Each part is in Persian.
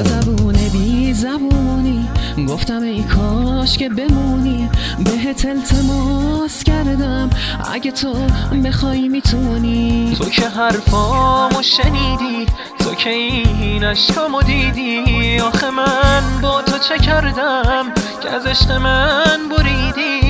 با زبون بی زبونی گفتم ای کاش که بمونی، بهت التماس کردم اگه تو بخوای میتونی. تو که حرفامو شنیدی، تو که این عشقامو دیدی، آخه من با تو چه کردم که از عشق من بریدی.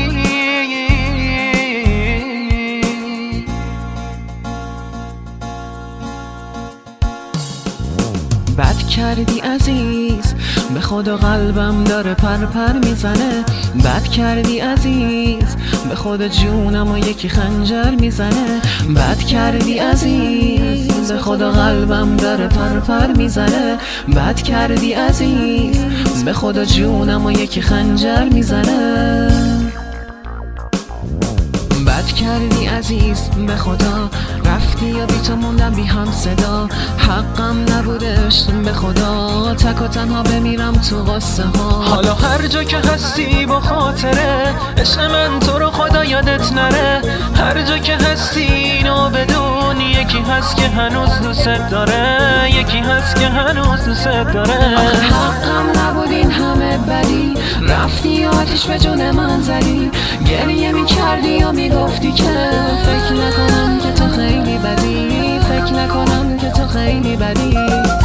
بد کردی عزیز، به خدا قلبم داره پر میزنه. بد کردی عزیز، به خدا جونم و یکی خنجر میزنه. بد کردی عزیز، به خدا قلبم داره پر میزنه. بد کردی عزیز، به خدا جونم و یکی خنجر میزنه. بد کردی عزیز، به خدا رفتی یا بی تو موندم بی هم صدا. حقم نبودش به خدا، تک و تنها بمیرم تو قصه ها. حالا هر جا که هستی با خاطره عشق من تو رو خدا یادت نره. هر جا که هستی اینو بدون، یکی هست که هنوز دوست داره، یکی هست که هنوز دوست داره. آخه حقم نبود این همه بدی، رفتی آتیش به جون من زدی. گریه میکردی و میگفتی که فکر نکنم که تو خیلی بدی، فکر نکنم که تو خیلی بدی.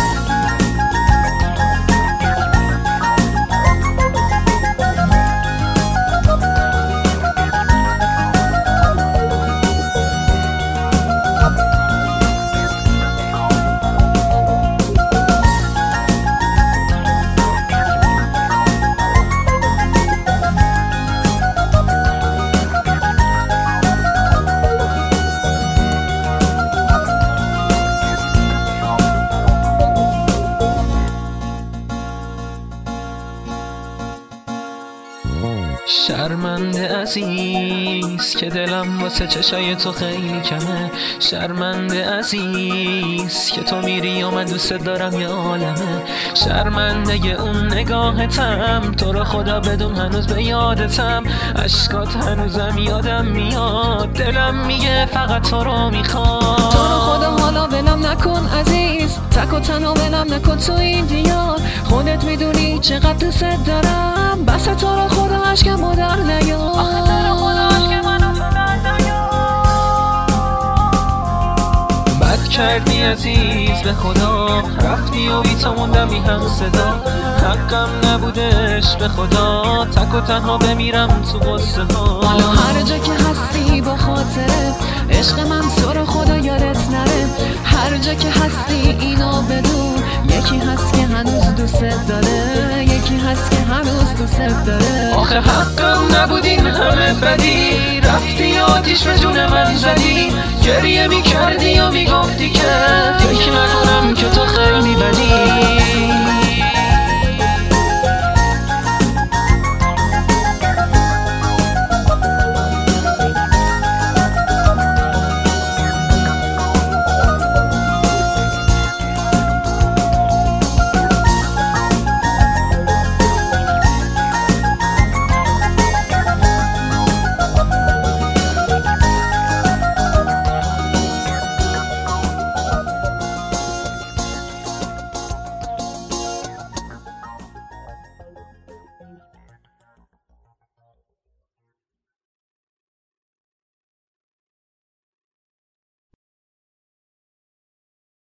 شرمنده عزیز که دلم واسه چشای تو خیلی کمه. شرمنده عزیز که تو میری و من دوست دارم یه عالمه. شرمنده اون نگاهتم، تو رو خدا بدون هنوز به یادتم. اشکات هنوزم یادم میاد، دلم میگه فقط تو رو میخواد. تو رو خدا حالا ولم نکن عزیز، تک و تنها ولم نکن تو این دیار. خودت میدونی چقدر دوست دارم، بس تو رو خدا عشقمو در نیار. آخه تو رو خدا عشقمو در نیار. بد کردی عزیز، به خدا رفتی و بی تو موندم بی هم صدا. حقم نبودش به خدا، تک و تنها بمیرم تو قصه ها. حالا هر جا که هستی با خاطره عشق من تو رو خدا یادت نره. هر جا که هستی اینو بدون، یکی هست که هنوز دوست داره، یکی هست که هنوز دوست داره. آخه حقم نبود این همه بدی، رفتی آتیش به جون من زدی. گریه میکردی و میگفتی که فکر نکنم که تو خیلی بدی.